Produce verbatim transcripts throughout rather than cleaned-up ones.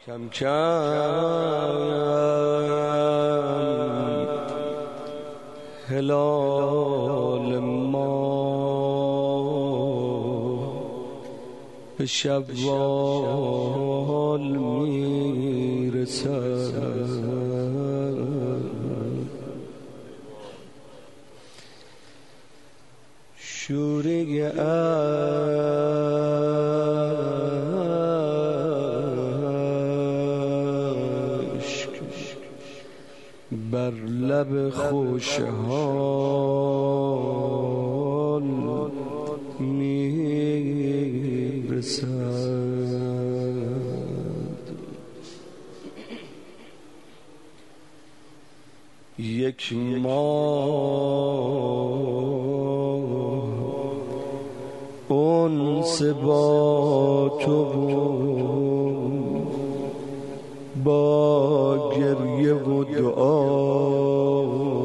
کم کم هلال ما به شوال میرسد، شوری اشک بر لب خوشحال میرسد. یک ماه انس با تو بود، با گریه و دعا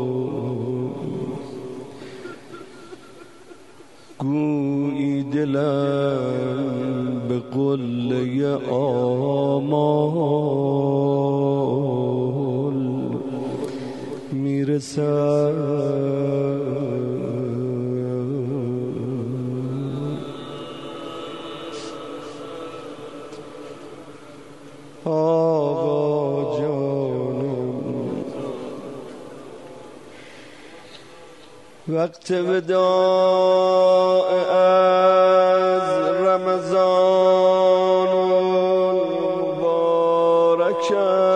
گویی دلم به قله آمال میرسد. آقا جانم وقت وداع از رمضان مبارک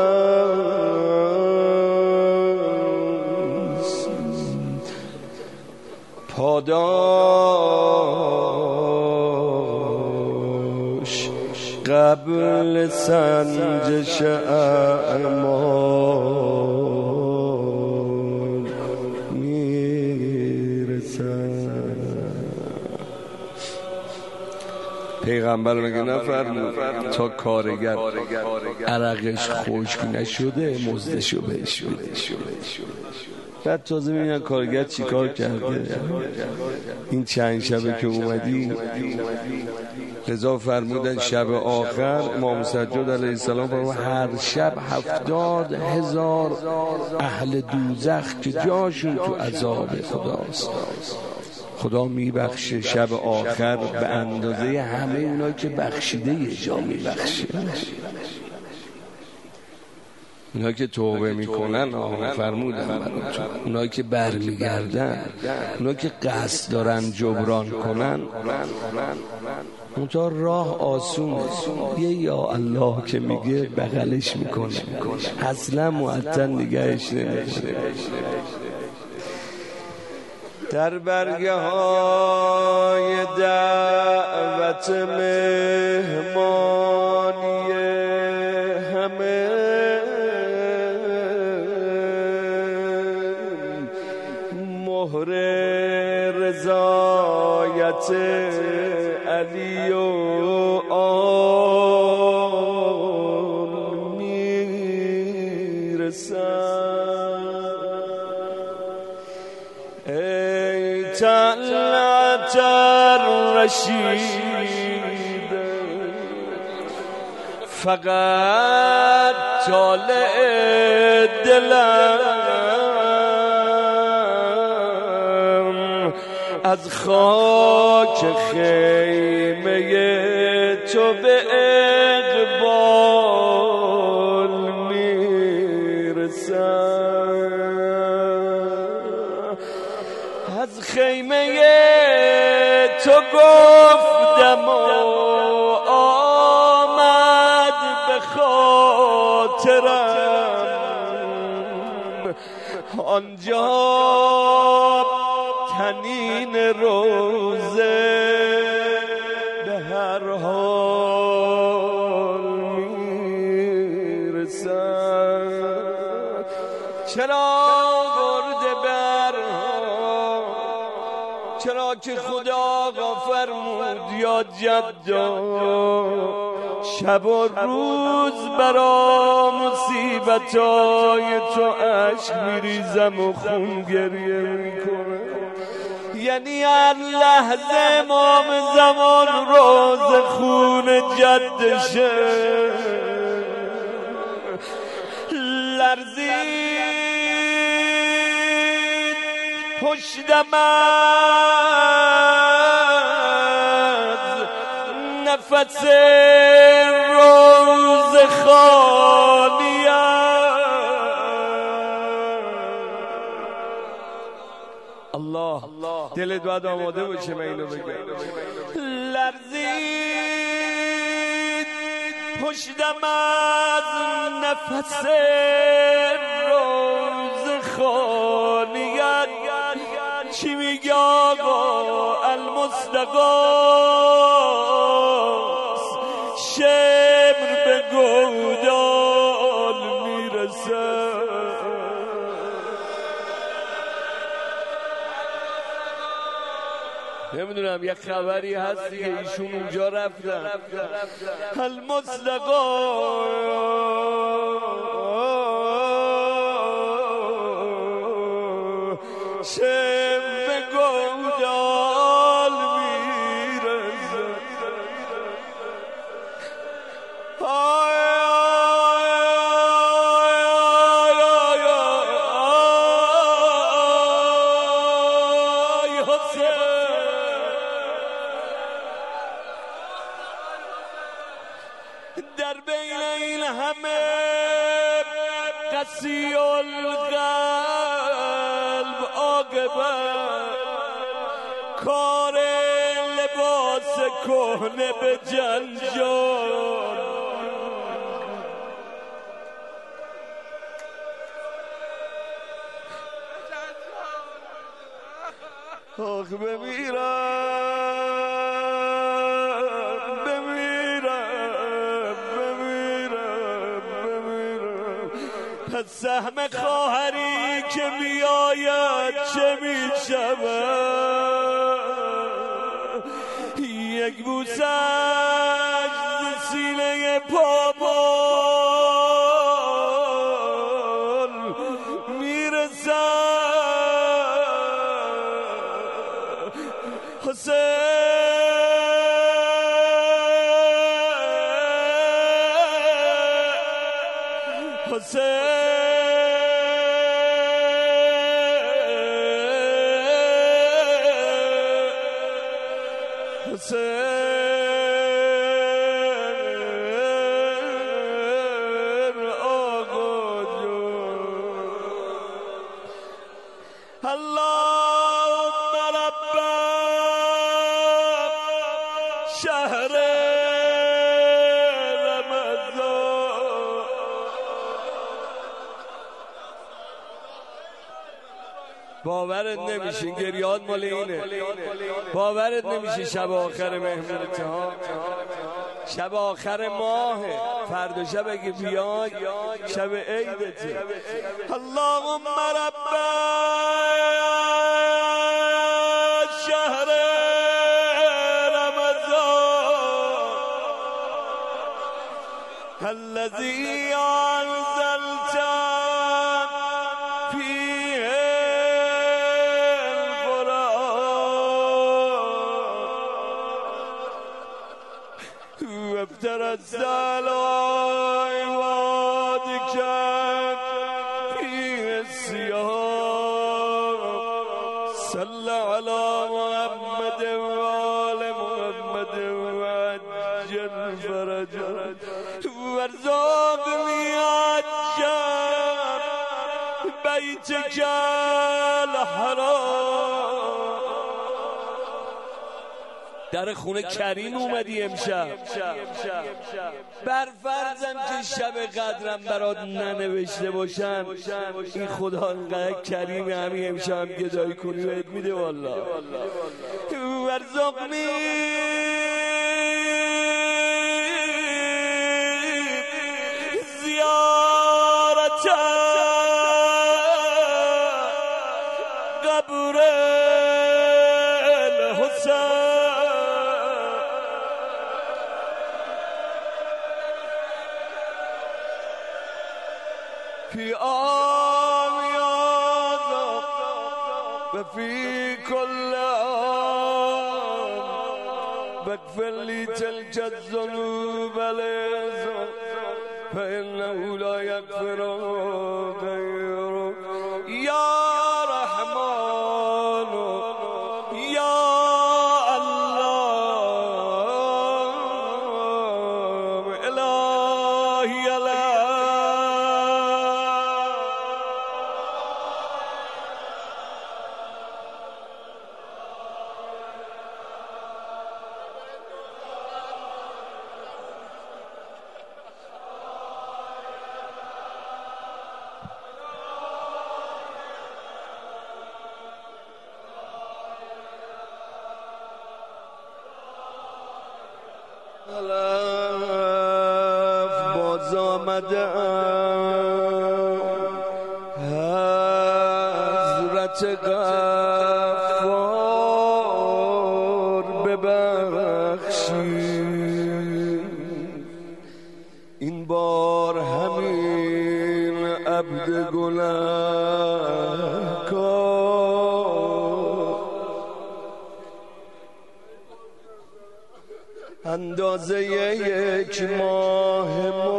است، پاداش قبل سنجش اعمال میرسد. پیغمبر مگه نفرمود تا کارگر عرقش خشک نشده مزدشو بهش بده؟ بعد تازه ببینن کارگر چی کار کرده این چند شبه که اومدی. لذا فرمودن شب آخر امام سجاد علیه السلام فرمود هر شب هفتاد هزار اهل دوزخ که جاشون تو عذاب خداست، خدا میبخشه شب آخر به اندازه همه اونا که بخشیده یه جا میبخشه. اونا که توبه میکنن آقا فرمودن براتون، اونا که برمیگردن، اونا که قصد دارن جبران کنن، منتها راه آسونه. یه یا الله که میگه بغلش میکنه، اصلا معطل نگهش نمیکنه. در برگه های دعوت مهمانی همه مهر رضایت علی و آل میرسد. ای طلعت الرشید فقط طالع دلم از خاک خیمه تو به اقبال میرسم. از خیمه تو گفتم و آمد به خاطرم آنجا تنین روزه به هر حال میرسد. چرا برده برها، چرا که خدا فرمود یا جدا شب و روز برا مصیبتای تو عشق میریزم و خون گریه میکنم. یعنی هر لحظه امام زمان روز خون جدشه لرزید پشتم از نفس روز الله دلت باید آماده باشه من اینو بگم. لرزید پشتم از نفس روز خالیت چی میگه آقا المستغاث شمر به گودال میرسه. نمیدونم یک خبری هست دیگه ایشون اونجا رفتن. المصدقاء شم به گودال میرسه. در بین این همه قسی القلب عاقبت کار لباس کهنه به جنجال. آخ بمیرم بمیرم بمیرم بمیرم پس سهم خواهری که میآید چه میشود؟ یک بوسش ز سینه پابال میرسد. حسین حسین حسین آقا جون. اللهم رب شهر باورت نمیشه گریاد مال اینه. باورت نمیشه شب آخر مهمونته ها، شب آخر ماه، فردا شب اگه بیای شب عیدته. اللهم رب شهر رمضان الذي انزلت ترسل عبادك فيه الصيام صل على محمد وآل محمد وعجل فرجه وارزقني عجل بيتك الحرام. در خونه کریم اومدی امشب، بر فرضم که شب قدرم برات ننوشته باشن این خدا انقدر کریم همین امشب هم گدایی کنی و اد میده والله. ورزقنی زیارت قبر الحسین في آمیاز و فی کل عام بغفر لی تلک الذنوب العظام فإنه لا يغفر غيرك يا رحمن يا الله إلهي لا باز آمده حضرت غفار ببخشی این بار همین عبد گناهکار اندازه یک ماه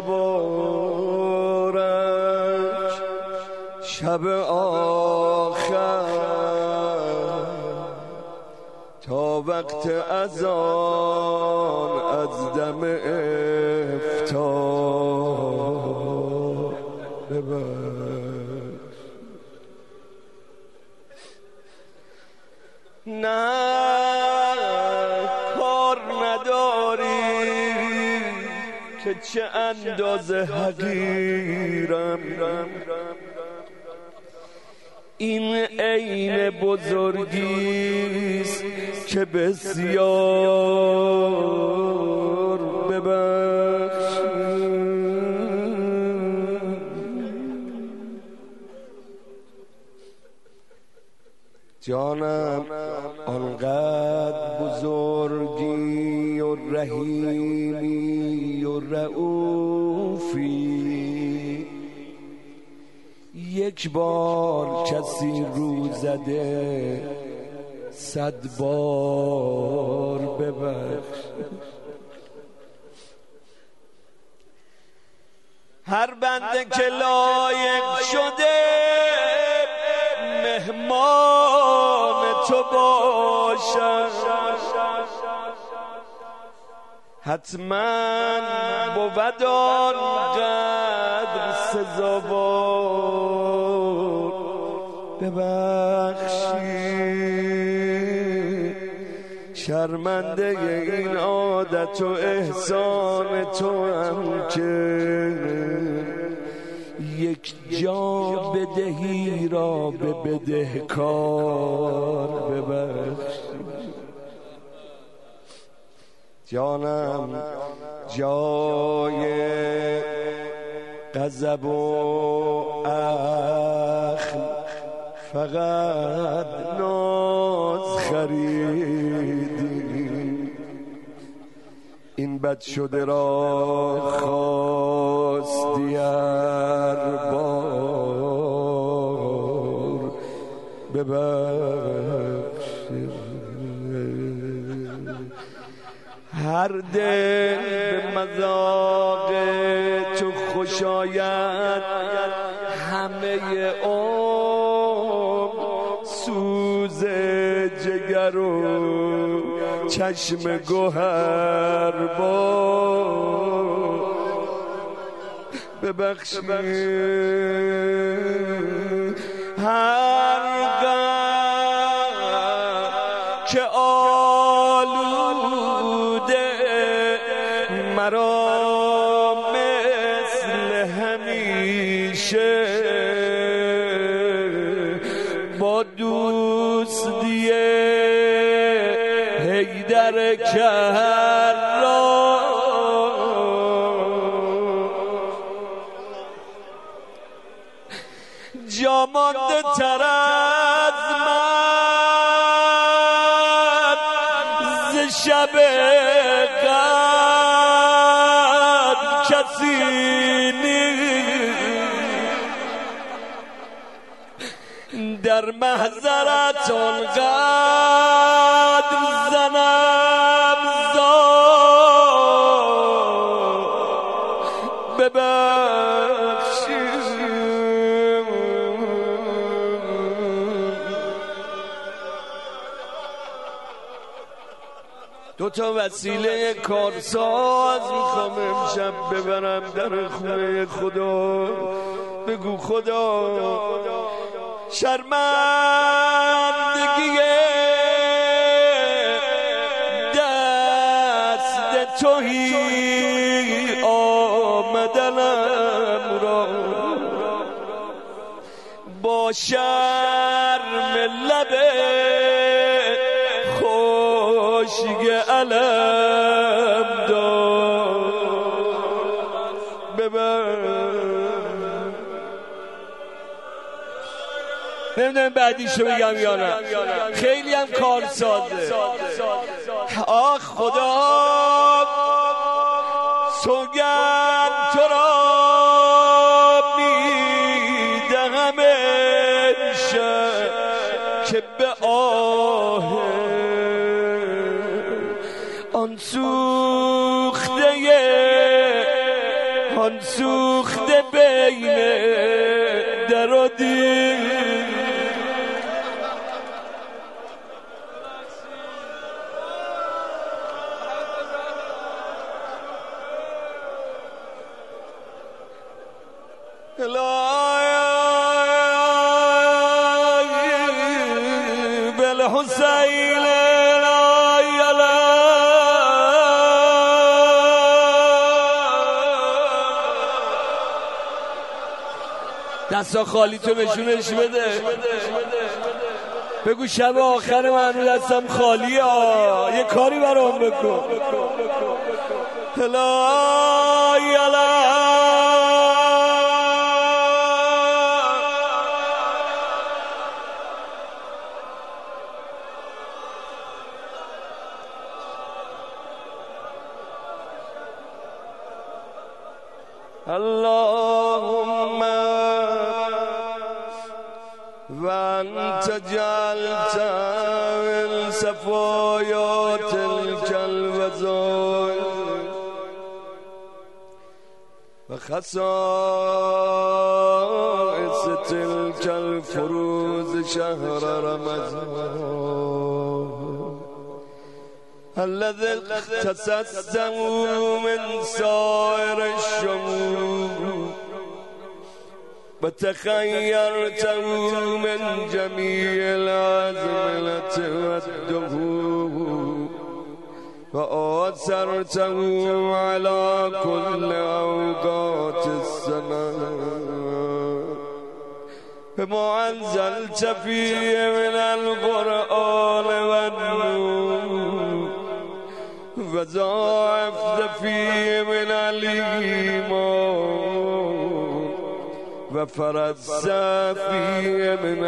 مبارک شب آخر تا وقت اذان از دم افطار ببخش نه که چه اندازه حقیرم این عین بزرگیست که بسیار ببخش جانم آنقدر بزرگی و رحیمی و رئوفی یک بار کسی رو زده صد بار ببخش هر بنده که لایق شده مهمان تو باشد حتما بود آنقدر سزاوار ببخشی شرمنده این عادت و احسان تو هم که یک جا بدهی را به بدهکار ببخش جانم جای غضب و اخم فقط ناز خریدی این بد شده را خواستی هر بار ببخشی هر دل به مذاق تو خوش آید همه عمر سوز جگر و چشم گوهر با ببخشی هر غم که آلوده مرا مثل همیشه با دوستی حیدر کرام جا مانده تر از من ز شب قدر کسی نیست در محضرت آنقدر زنم زار ببر ببخشی. دو تا وسیله کارساز میخوام امشب ببرم در خونه خدا. بگو خدا شرمندگی دست توهی آمدنم را با شرم لب خشک علم دار ببر. نمیدونم بعدیشو بگم یا نه، خیلی هم کار سازه. آخ خدا سوگند تو را میدهم امشب که به آه آن سوخته آن سوخته بین در و دیوار بالحسین دستا خالی تو نشونش بده. بگو شب آخر من رو دستم خالیه، یه کاری برام بکن. لا یلا اللهم وانت جعلت من صفايا تلك الوزائر وخصائص تلك الفروز شهر رمضان الذي اختصصته من سائر الشهور وتخيرته من جميع الأزمنة والدهور وآثرته على كل أوقات السنة بما أنزلت فيه من القرآن والنور وضاعفت فيه من الإيمان وفرزت فيه من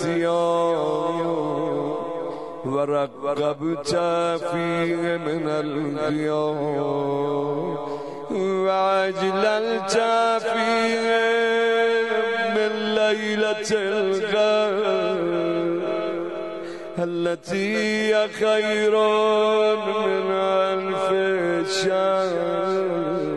الصيام ورغبت فيه من القيام وعجلت فيه من ليلة القدر التي هي خير من ألف شهر.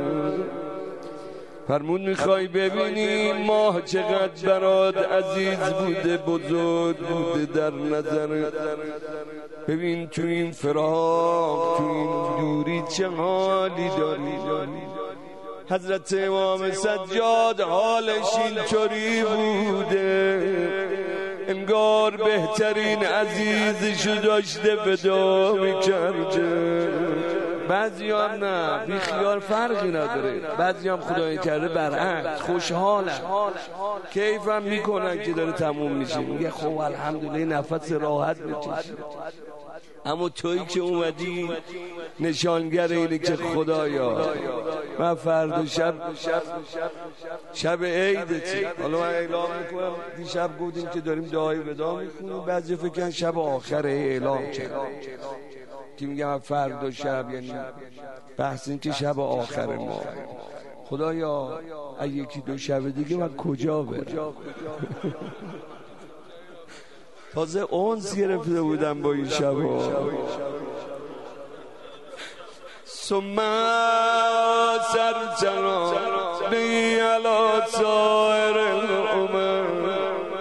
فرمون میخوای ببینی ماه چقدر برات عزیز بوده، بزرگ بوده در نظر. ببین تو این فراق، تو این دوری چه حالی داری. حضرت امام سجاد حالش اینطوری بوده، انگار بهترین عزیزشو داشته ودا میکرده. بعضی هم نه، بی خیال فرقی نداره. بعضی هم خدای کرده برعکس خوشحالن، کیف هم میکنن که داره تموم میشه، میگه خب الحمدلله نفس راحت بکشه. اما تویی که اومدی نشانگر اینه که خدایا من فردا شب شب عیدتی. حالا من اعلام میکنم دیشب گفتیم که داریم دعای ودا میخونیم، بعضی فکر کنن شب آخر اعلام کرد که میگم فردا شب، یعنی بحث این که شب آخر ما. خدایا اگه یکی دو شب دیگه من کجا برم؟ تازه اونس گرفته بودم با این شبا. ثم سرجنا بی علی سائر الامم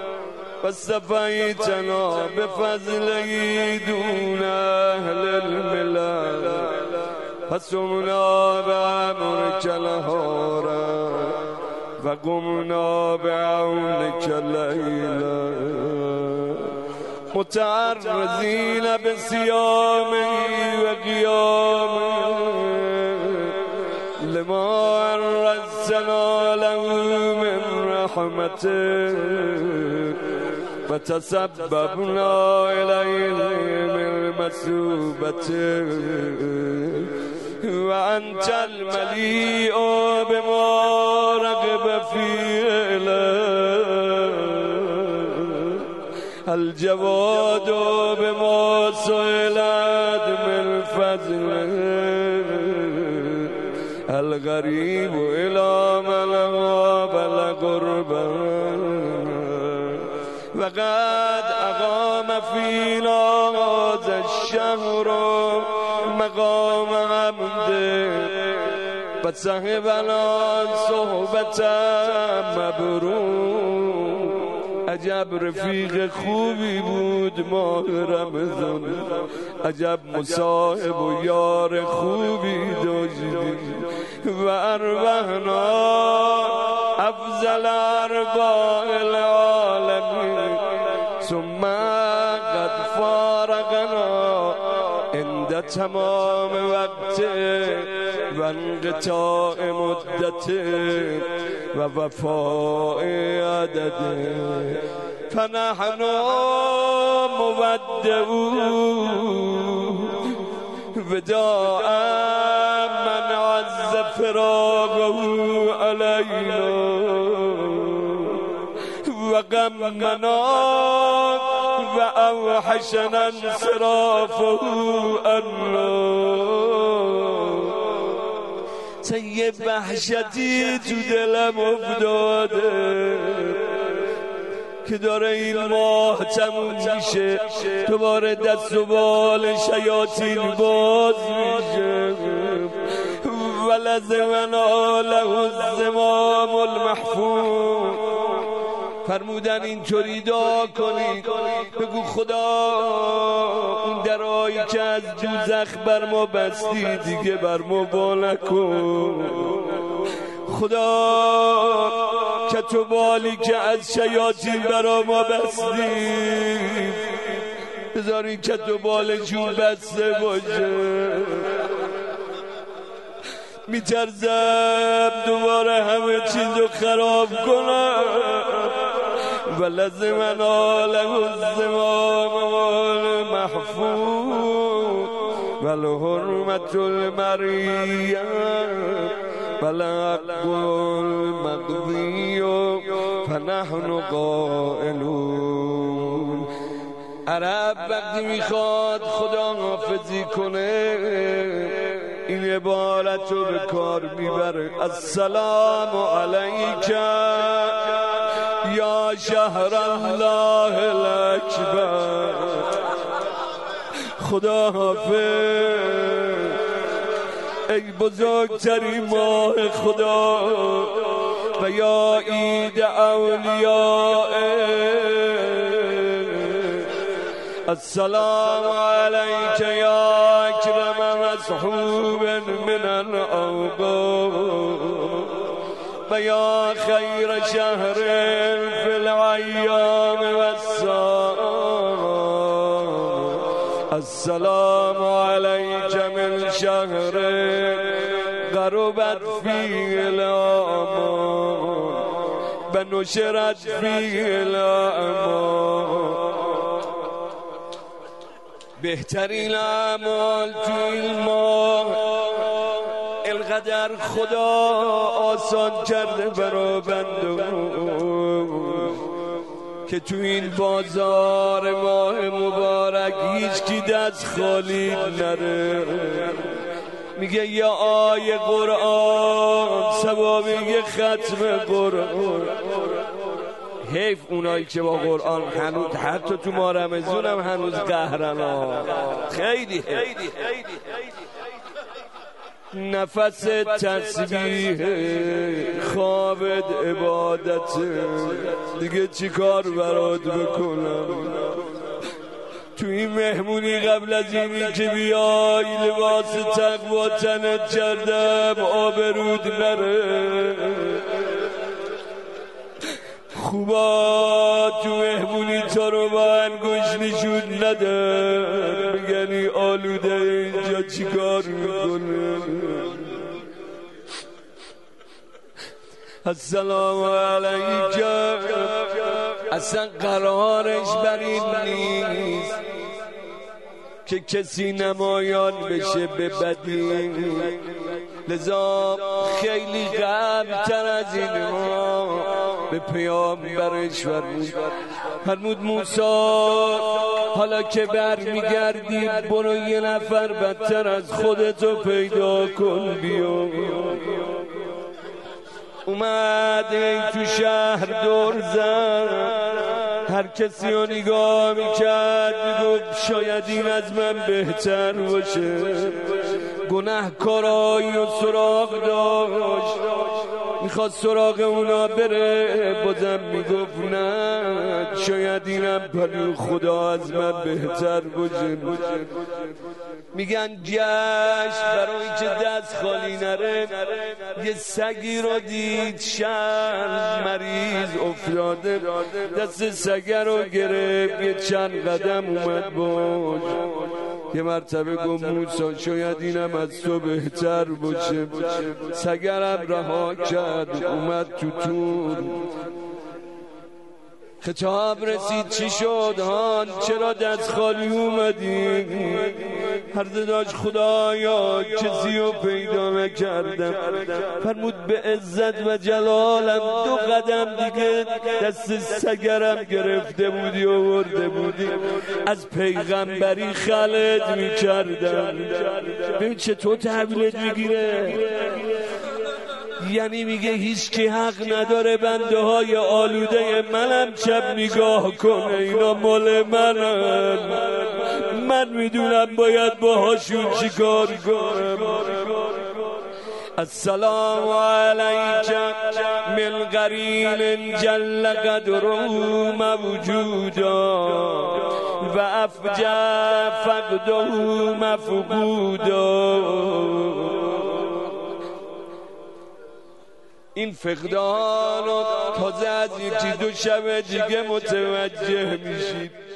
واصطفیتنا بفضله دون اهل الملل فصمنا بأمرك نهارا وقمنا بعونك ليلا متعرضين بصيامه وقيامه لما عرضنا له من رحمته فتسببنا إليه من مثوبته وأنت المليء بما رغب فيه الجواد بما سئلت من فضله الغريب إلى من غاب لقربه وقد أقام فينا هذا الشهر مقام حمده فصحبنا صحبة مبرور. عجب رفیق خوبی بود ماه رمضان، عجب مصاحب و یار خوبی داشتی و ارواحنا افضل ارواح العالمین ثم قد فارقنا عند تمام وقت و انقطاع مدت و وفاء عدد فنحن مودعون وداعا من عز فراقه علينا وغمنا وأوحشنا انصرافه عنا. یه وحشتی تو دلم افتاده که داره این ماه تموم میشه، دوباره دست و بال شیاطین باز میشه ولزمنا له الزمام المحفوظ. فرمودن اینطوری دعا کنی، بگو خدا اون درایی که از دوزخ بر ما بستی دیگه بر ما با نکن. خدا کتوبالی که از شیاطین برا ما بستی بذار این کتوبالشون بسته باشه. میترسم دوباره همه چیزو خراب کنم ولزمنا له الزمام المحفوظ والحرمة المرية والحق المقضي فنحن قائلون. عرب وقتی میخواد خدا حافظی کنه این عبارت رو به کار میبره: السلام علیک یا شهر الله الاکبر. خدا حافظ ای بزرگترین ماه خدا و یا عید اولیاء. السلام علیک یا اکرم مصحوب من الاوقات و یا خیر شهر فی الایام و الساعات. السلام علیک من شهر غربت فیه الامان و نشرت فیه الامان. بهترین اعمال تو این ماه القدر خدا آسان کرده برا بندگان که تو این بازار ماه مبارک هیچ کی دست خالی نره. میگه یا آیه قرآن ثواب یه ختم قرآن. حیف اونایی که با قرآن هنوز حتی تو ماه رمضان هم هنوز قهرن ها. خیلی حیف. نفس تسبیح خوابت عبادت، دیگه چی کار برات بکنم؟ تو این مهمونی قبل از اینی که بیای لباس تقوا تنت کردم آبرود نره. خوبا تو مهمونی تو رو با انگوش نشون نده، بگنی آلوده اینجا چی کار میکنه. السلام علیکم. اصلا قرارش بر این نیست که کسی نمایان بشه به بدی، لذا خیلی قبل‌تر از اینها به پیامبرش فرمود فرمود موسی حالا که برمیگردی برو یه نفر بدتر از خودتو پیدا کن بیا. اومد تو شهر دور زد، هر کسی رو نگاه میکرد میگفت شاید این از من بهتر باشه. گناهکارایی و سراغ داشت، میخواد سراغ اونا بره، بازم میگفت نه شاید اینم پلو خدا از من بهتر باشه. میگن گشت برای که دست خالی نره، یه سگی رو دید شهر مریض افتاده، دست سگ رو گرفت یه چند قدم اومد باش. یه مرتبه گفت موسی شاید اینم از تو بهتر باشه. سگرم رها کرد اومد تو تور. خطاب رسید چی شد هان چرا دست خالی اومدی؟ هر داشت خدایا کسی رو پیدا نکردم. فرمود به عزت و جلالم دو قدم دیگه دست سگرم گرفته بودی و ورده بودی، از پیغمبری خلط میکردم. ببین چطور تحویلت میگیره، یعنی میگه هیچ کی حق نداره بنده های آلوده منم چپ نگاه کنه، اینا مال منن، من میدونم باید باهاشون چیکار کنم. السلام علیکم من قرین جل قدره موجودا و افجع فقده مفقودا. این فقدان رو تازه از یکی دو شب دیگه متوجه میشید.